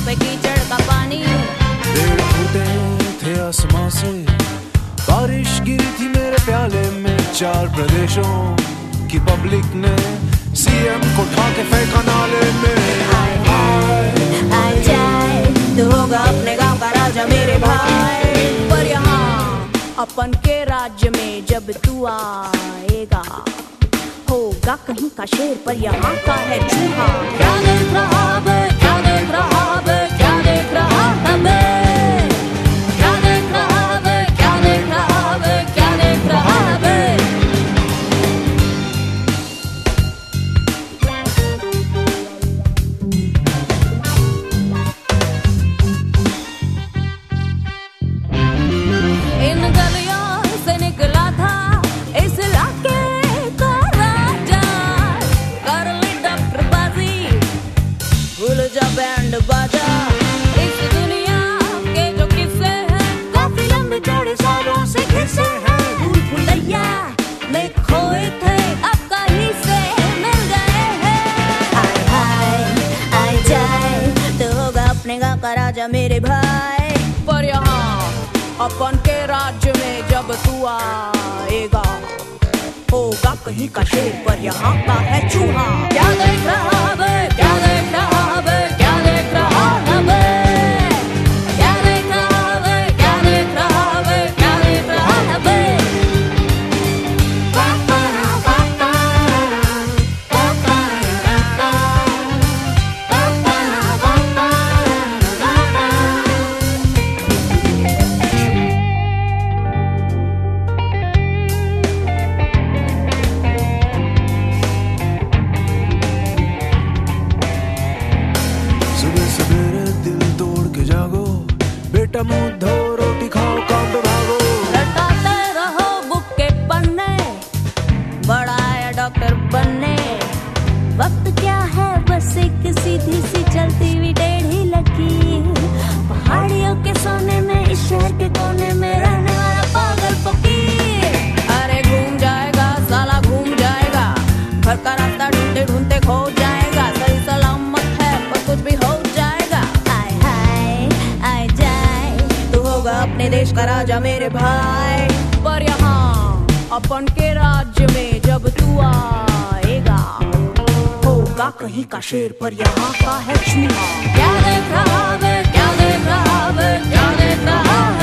पे कीचड़ का पानी। पेड़ फूटे थे आसमां से, बारिश गिरी थी मेरे प्याले में। 4 प्रदेशों की पब्लिक ने सीएम को उठा के फेंका नाले में। हाय हाय आए जाए तू होगा अपने गांव का राजा मेरे भाई, पर यहाँ अपन के राज्य में जब तू आएगा होगा कहीं का शेर पर यहाँ का है चूहा। क्या देख रहा बे, क्या देख रहा बे, क्या देख रहा है बे, क्या देख रहा बे, क्या देख रहा बे, क्या देख रहा है बे। इन गलियों से निकला था इस इलाके का राजा, कर ली डॉक्टरबाजी, भूल जा बैंड बाजा। इस दुनिया के जो किस्से हैं काफी लंबे चौड़े सालों से घिसे हैं। भूल भुलैया में खोए थे अब कहीं से मिल गए हैं। हाय हाय आए जाए तो होगा अपने गाँव का राजा मेरे भाई, पर यहाँ अपन के राज्य में जब तू आएगा होगा कहीं का शेर पर यहाँ का है चूहा। क्या देख रहा बे, क्या देख रहा बे, क्या देख रहा है बे, क्या देख रहा बे, क्या देख रहा बे, क्या देख रहा है बे। सुबह सवेरे दिल तोड़ के जागो, बेटा मुंह धो रोटी खाओ काम पे भागो। रटाते रहो बुक के पन्ने, बड़ा है डॉक्टर बनने। वक्त क्या है बस एक सीधी सी चलती हुई टेढ़ी लकीर, पहाड़ियों के सोने में इस शहर के कोने में रहने वाला पागल फकीर। अरे घूम जाएगा साला घूम जाएगा, घर का रास्ता ढूंढते ढूंढते खो जाएगा। सही सलामत है पर कुछ भी हो जाएगा। हाय हाय आए जाए तू होगा अपने देश का राजा मेरे भाई, पर यहाँ अपन के राज्य में जब तू आएगा होगा कहीं का शेर पर यहाँ का है चूहा। क्या देख रहा बे, क्या देख रहा बे, क्या देख रहा है